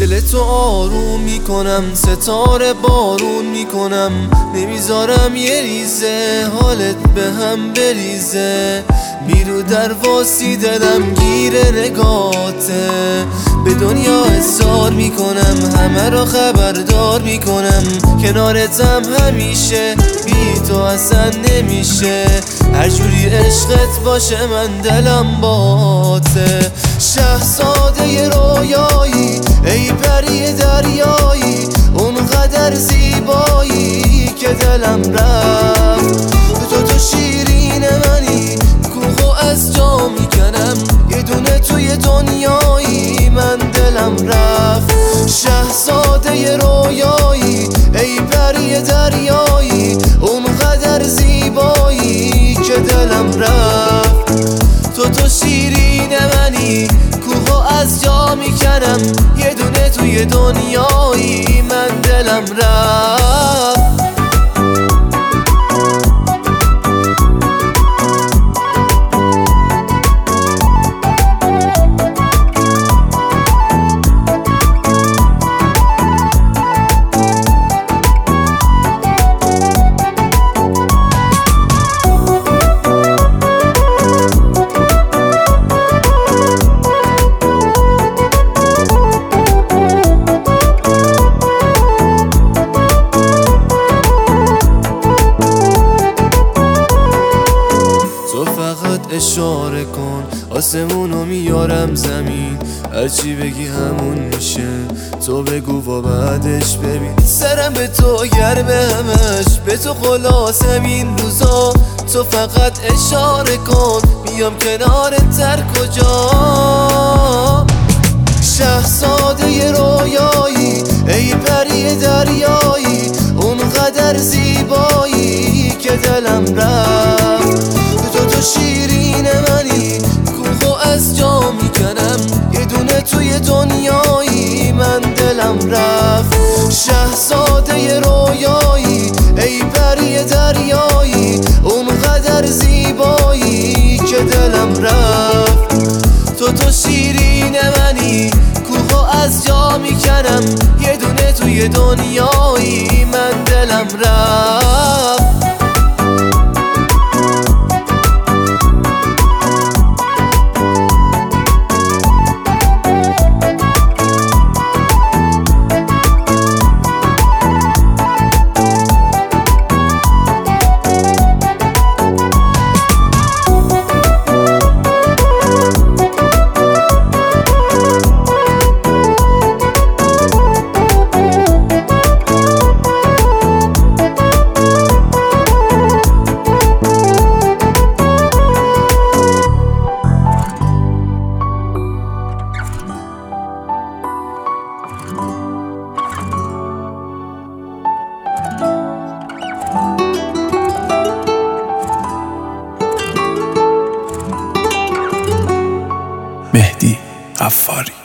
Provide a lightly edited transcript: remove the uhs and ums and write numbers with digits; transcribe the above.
دل تو آروم میکنم، ستاره بارون میکنم، نمیذارم یه ریزه حالت به هم بریزه. بیرو در واسی دلم گیره نگاته، به دنیا اظهار میکنم، همه را خبردار میکنم، کنارتم همیشه، بی تو اصلا نمیشه. هر جوری عشقت باشه من دلم باته. شهزاده رویایی ای پری دریایی، اونقدر زیبایی که دلم رفت. تو شیرین منی، کوهو از جا میکنم، یه دونه توی دنیایی من دلم رفت. شهزاده رویایی ای پری دریایی، اونقدر زیبایی که دلم رفت. تو شیرین منی، کوهو از جا میکنم، یه دونه توی دنیایی من دلم رفت. اشاره کن آسمونو میارم زمین، هرچی بگی همون میشه، تو بگو و بعدش ببین. سرم به تو گرمه همش، به تو خلاصم این روزا، تو فقط اشاره کن میام کنارت تر کجا. شهزاده رویایی ای پری دریایی، اونقدر زیبایی که دلم رفت. تو شیرین منی، کوهو از جا میکنم، یه دونه توی دنیایی من دلم رفت. شهزاده رویایی ای پری دریایی، اونقدر زیبایی که دلم رفت. تو شیرین منی، کوهو از جا میکنم، یه دونه توی دنیایی من دلم رفت. مهدی غفاری.